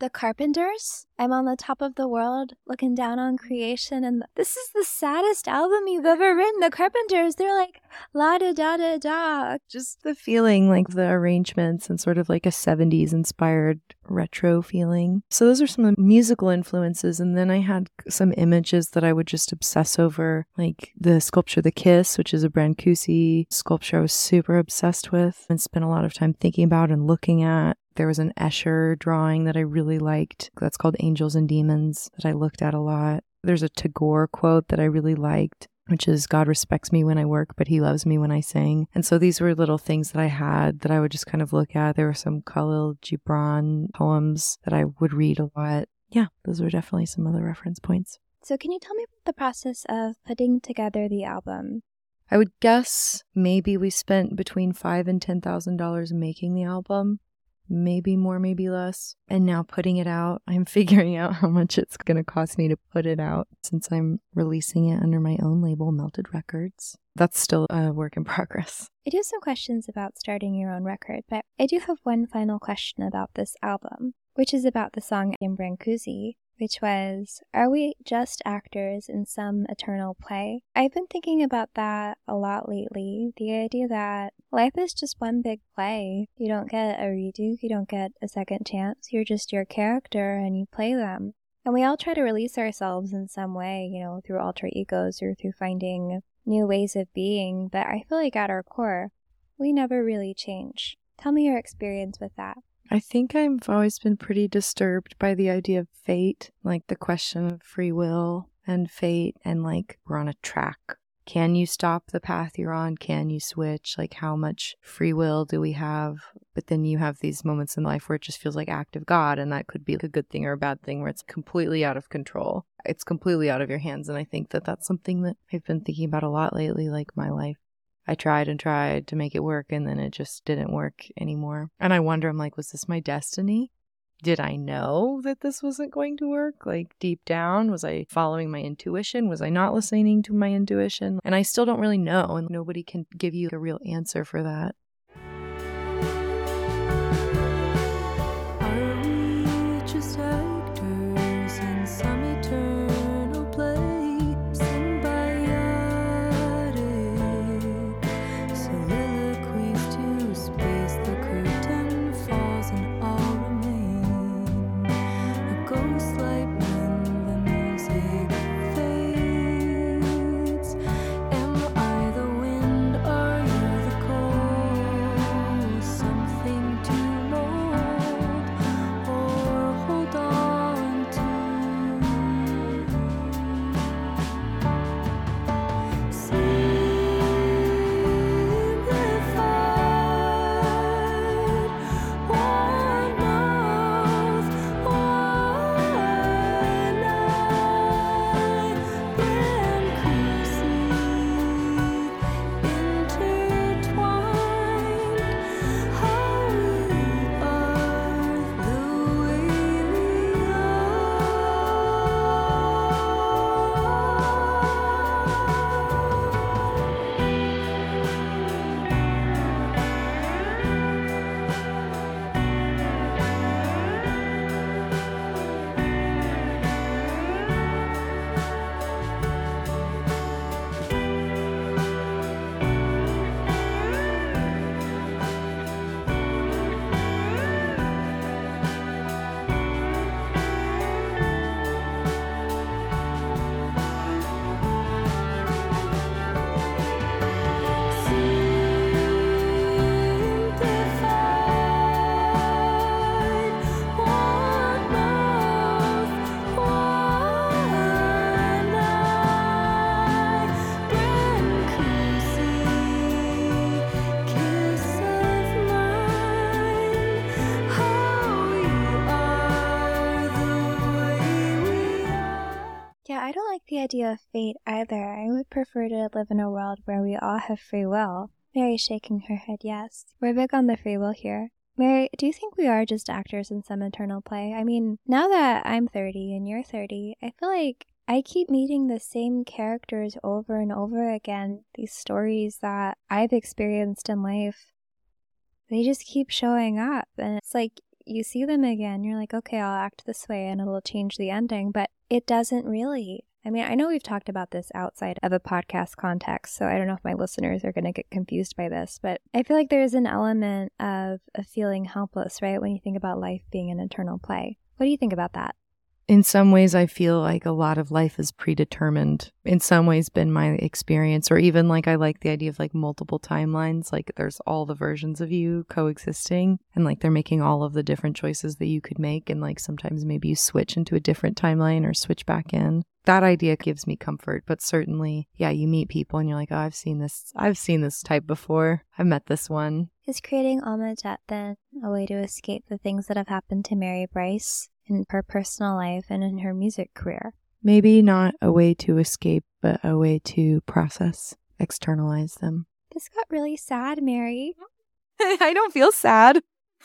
The Carpenters. I'm on the top of the world looking down on creation, and this is the saddest album you've ever written. The Carpenters, they're like la da da da da. Just the feeling, like the arrangements and sort of like a 70s inspired retro feeling. So those are some of the musical influences. And then I had some images that I would just obsess over, like the sculpture The Kiss, which is a Brancusi sculpture I was super obsessed with and spent a lot of time thinking about and looking at. There was an Escher drawing that I really liked. That's called Angels and Demons that I looked at a lot. There's a Tagore quote that I really liked, which is, God respects me when I work, but he loves me when I sing. And so these were little things that I had that I would just kind of look at. There were some Khalil Gibran poems that I would read a lot. Yeah, those were definitely some other reference points. So can you tell me about the process of putting together the album? I would guess maybe we spent between $5,000 and $10,000 making the album. Maybe more, maybe less. And now putting it out, I'm figuring out how much it's going to cost me to put it out since I'm releasing it under my own label, Melted Records. That's still a work in progress. I do have some questions about starting your own record, but I do have one final question about this album, which is about the song in Brancusi, which was, are we just actors in some eternal play? I've been thinking about that a lot lately. The idea that life is just one big play. You don't get a redo, you don't get a second chance. You're just your character and you play them. And we all try to release ourselves in some way, through alter egos or through finding new ways of being. But I feel like at our core, we never really change. Tell me your experience with that. I think I've always been pretty disturbed by the idea of fate, like the question of free will and fate, and like we're on a track. Can you stop the path you're on? Can you switch? Like how much free will do we have? But then you have these moments in life where it just feels like act of God, and that could be a good thing or a bad thing, where it's completely out of control. It's completely out of your hands, and I think that that's something that I've been thinking about a lot lately, like my life. I tried and tried to make it work, and then it just didn't work anymore. And I wonder, I'm like, was this my destiny? Did I know that this wasn't going to work? Like deep down, was I following my intuition? Was I not listening to my intuition? And I still don't really know, and nobody can give you a real answer for that. Are we just actors in some eternal play? Symbiotic soliloquies to space. The curtain falls and all remain. A ghost light when the music fades. Am I the wind? Are you the cold? Something to mold or hold on to. Simplified, one mouth, one eye, Brancusi, intertwined. How we are the way we Simplified, one mouth, one eye, Brancusi, kiss of mine. How you are the way we are. Yeah, I don't like the idea of fate either. I would prefer to live in a world where we all have free will. Mary's shaking her head yes. We're big on the free will here. Mary, do you think we are just actors in some eternal play? I mean, now that I'm 30 and you're 30, I feel like I keep meeting the same characters over and over again. These stories that I've experienced in life, they just keep showing up. And it's like you see them again, you're like, okay, I'll act this way and it'll change the ending, but it doesn't really. I mean, I know we've talked about this outside of a podcast context, so I don't know if my listeners are going to get confused by this, but I feel like there's an element of feeling helpless, right? When you think about life being an eternal play. What do you think about that? In some ways, I feel like a lot of life is predetermined. In some ways, been my experience, or even like I like the idea of like multiple timelines. Like there's all the versions of you coexisting, and like they're making all of the different choices that you could make. And like sometimes maybe you switch into a different timeline or switch back in. That idea gives me comfort. But certainly, yeah, you meet people and you're like, oh, I've seen this type before. I've met this one. Is creating Alma Jet then a way to escape the things that have happened to Mary Bryce in her personal life and in her music career? Maybe not a way to escape, but a way to process, externalize them. This got really sad, Mary. I don't feel sad.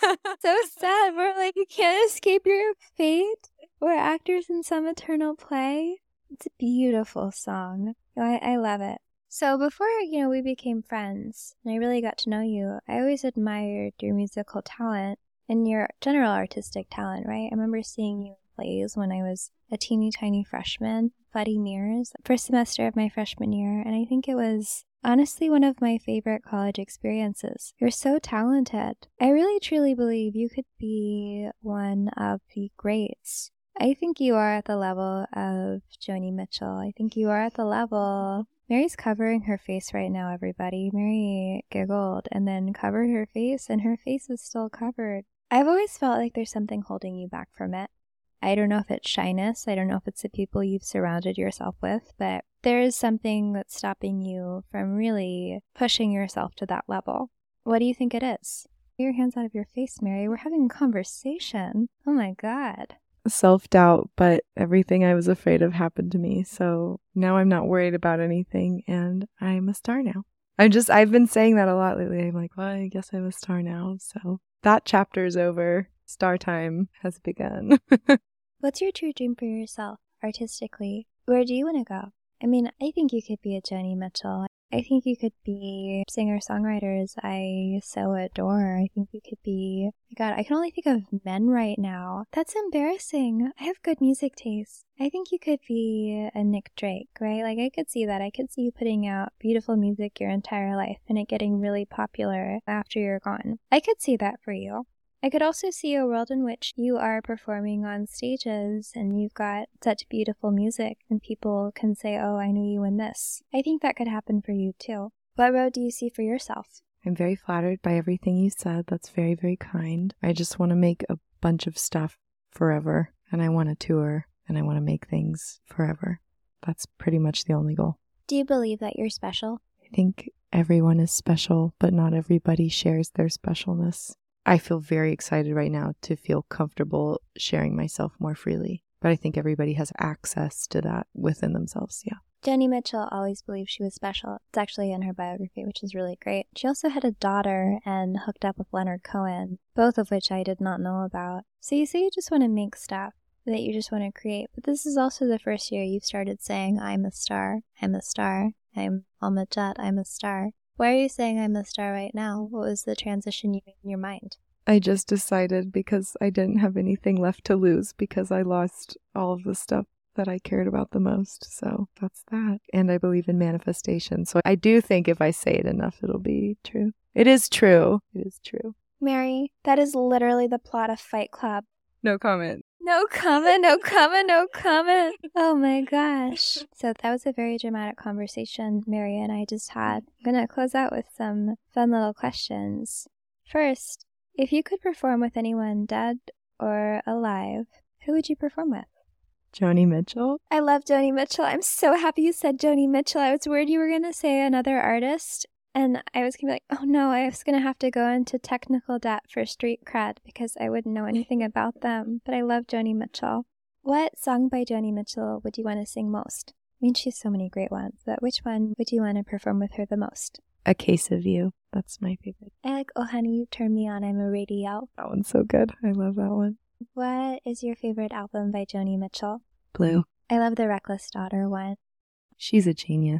So sad. We're like, you can't escape your fate. We're actors in some eternal play. It's a beautiful song. I love it. So before, we became friends and I really got to know you, I always admired your musical talent and your general artistic talent, right? I remember seeing you in plays when I was a teeny tiny freshman, Bloody Mirrors, first semester of my freshman year, and I think it was honestly one of my favorite college experiences. You're so talented. I really truly believe you could be one of the greats. I think you are at the level of Joni Mitchell. I think you are at the level... Mary's covering her face right now, everybody. Mary giggled and then covered her face, and her face is still covered. I've always felt like there's something holding you back from it. I don't know if it's shyness. I don't know if it's the people you've surrounded yourself with, but there is something that's stopping you from really pushing yourself to that level. What do you think it is? Get your hands out of your face, Mary. We're having a conversation. Oh my God. Self-doubt, but everything I was afraid of happened to me. So now I'm not worried about anything and I'm a star now. I've been saying that a lot lately. I'm like, well, I guess I'm a star now. So that chapter's over. Star time has begun. What's your true dream for yourself artistically? Where do you want to go? I mean, I think you could be a Joni Mitchell. I think you could be singer-songwriters I so adore. I think you could be... God, I can only think of men right now. That's embarrassing. I have good music taste. I think you could be a Nick Drake, right? Like, I could see that. I could see you putting out beautiful music your entire life and it getting really popular after you're gone. I could see that for you. I could also see a world in which you are performing on stages and you've got such beautiful music and people can say, oh, I knew you in this. I think that could happen for you too. What road do you see for yourself? I'm very flattered by everything you said. That's very, very kind. I just want to make a bunch of stuff forever, and I want to tour, and I want to make things forever. That's pretty much the only goal. Do you believe that you're special? I think everyone is special, but not everybody shares their specialness. I feel very excited right now to feel comfortable sharing myself more freely. But I think everybody has access to that within themselves, yeah. Joni Mitchell always believed she was special. It's actually in her biography, which is really great. She also had a daughter and hooked up with Leonard Cohen, both of which I did not know about. So you say you just want to make stuff, that you just want to create. But this is also the first year you've started saying, I'm a star, I'm a star, I'm Alma Jet, I'm a star. Why are you saying I'm a star right now? What was the transition you made in your mind? I just decided because I didn't have anything left to lose because I lost all of the stuff that I cared about the most. So that's that. And I believe in manifestation. So I do think if I say it enough, it'll be true. It is true. It is true. Mary, that is literally the plot of Fight Club. No comment. No comment, no comment, no comment. Oh my gosh. So that was a very dramatic conversation Mary and I just had. I'm going to close out with some fun little questions. First, if you could perform with anyone dead or alive, who would you perform with? Joni Mitchell. I love Joni Mitchell. I'm so happy you said Joni Mitchell. I was worried you were going to say another artist. And I was going to be like, oh no, I was going to have to go into technical debt for street cred because I wouldn't know anything about them. But I love Joni Mitchell. What song by Joni Mitchell would you want to sing most? I mean, she's so many great ones, but which one would you want to perform with her the most? A Case of You. That's my favorite. I like Oh Honey, You Turn Me On, I'm a Radio. That one's so good. I love that one. What is your favorite album by Joni Mitchell? Blue. I love the Reckless Daughter one. She's a genius. I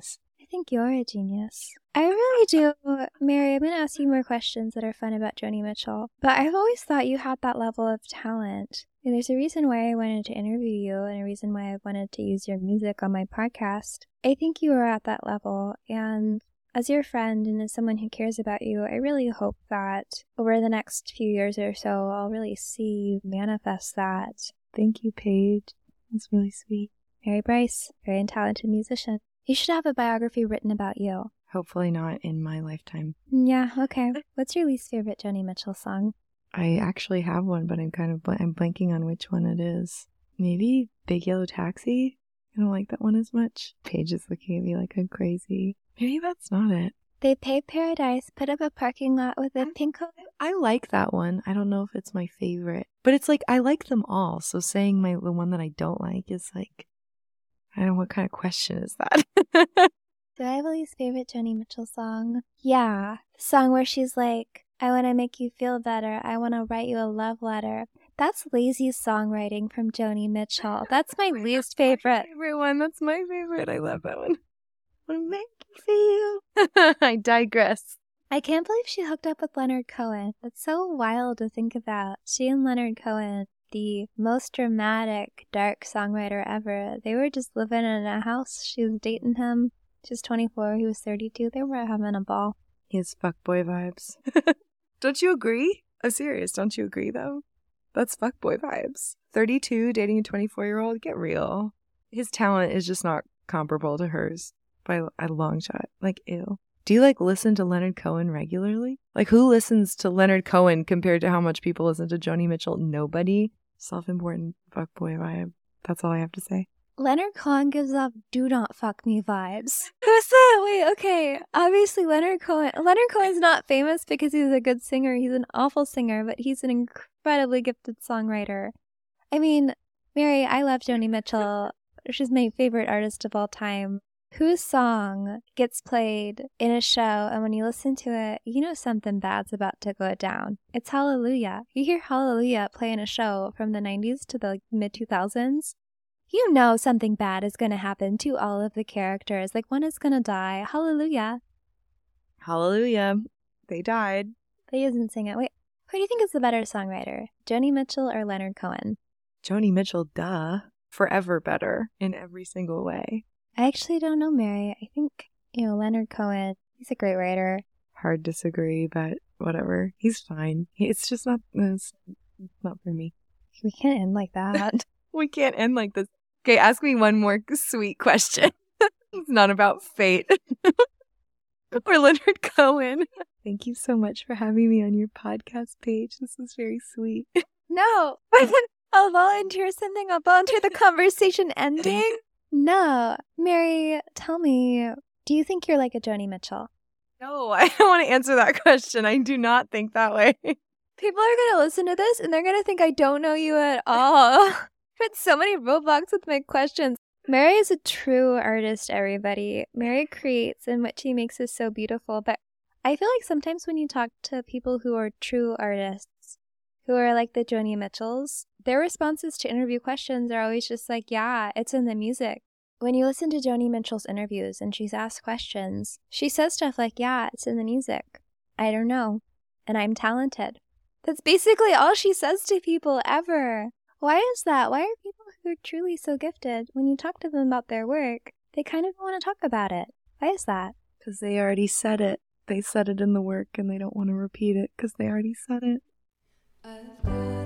think you're a genius. I really do. Mary, I'm going to ask you more questions that are fun about Joni Mitchell. But I've always thought you had that level of talent. And there's a reason why I wanted to interview you and a reason why I wanted to use your music on my podcast. I think you are at that level. And as your friend and as someone who cares about you, I really hope that over the next few years or so, I'll really see you manifest that. Thank you, Paige. That's really sweet. Mary Bryce, very talented musician. You should have a biography written about you. Hopefully not in my lifetime. Yeah, okay. What's your least favorite Joni Mitchell song? I actually have one, but I'm I'm blanking on which one it is. Maybe Big Yellow Taxi? I don't like that one as much. Paige is looking at me like I'm crazy. Maybe that's not it. They paved paradise, put up a parking lot with a pink hook. I like that one. I don't know if it's my favorite. But it's like, I like them all. So saying the one that I don't like is like, I don't know, what kind of question is that? Do I have a least favorite Joni Mitchell song? Yeah. The song where she's like, I want to make you feel better. I want to write you a love letter. That's lazy songwriting from Joni Mitchell. That's my least favorite. Everyone, that's my favorite. I love that one. I want to make you feel. I digress. I can't believe she hooked up with Leonard Cohen. That's so wild to think about. She and Leonard Cohen, the most dramatic, dark songwriter ever. They were just living in a house. She was dating him. She was 24. He was 32. They were having a ball. He has fuckboy vibes. Don't you agree? I'm serious. Don't you agree, though? That's fuckboy vibes. 32, dating a 24-year-old. Get real. His talent is just not comparable to hers by a long shot. Like, ew. Do you, listen to Leonard Cohen regularly? Who listens to Leonard Cohen compared to how much people listen to Joni Mitchell? Nobody. Self-important fuckboy vibe. That's all I have to say. Leonard Cohen gives off do not fuck me vibes. Who's that? Wait, okay. Obviously Leonard Cohen's not famous because he's a good singer. He's an awful singer, but he's an incredibly gifted songwriter. I mean, Mary, I love Joni Mitchell. She's my favorite artist of all time. Whose song gets played in a show and when you listen to it, you know something bad's about to go down? It's Hallelujah. You hear Hallelujah play in a show from the 90s to the mid-2000s. You know something bad is going to happen to all of the characters. One is going to die. Hallelujah. Hallelujah. They died. They doesn't sing it. Wait, who do you think is the better songwriter? Joni Mitchell or Leonard Cohen? Joni Mitchell, duh. Forever better in every single way. I actually don't know, Mary. I think, Leonard Cohen, he's a great writer. Hard disagree, but whatever. He's fine. It's just it's not for me. We can't end like that. We can't end like this. Okay, ask me one more sweet question. It's not about fate. Or Leonard Cohen. Thank you so much for having me on your podcast page. This was very sweet. No. I'll volunteer something. I'll volunteer the conversation ending. No. Mary, tell me, do you think you're like a Joni Mitchell? No, I don't want to answer that question. I do not think that way. People are going to listen to this and they're going to think I don't know you at all. Put so many roadblocks with my questions. Mary is a true artist, everybody. Mary creates, and what she makes is so beautiful. But I feel like sometimes when you talk to people who are true artists, who are like the Joni Mitchells, their responses to interview questions are always just like, yeah, it's in the music. When you listen to Joni Mitchell's interviews and she's asked questions, she says stuff like, yeah, it's in the music. I don't know. And I'm talented. That's basically all she says to people ever. Why is that? Why are people who are truly so gifted, when you talk to them about their work, they kind of want to talk about it? Why is that? Because they already said it. They said it in the work and they don't want to repeat it because they already said it.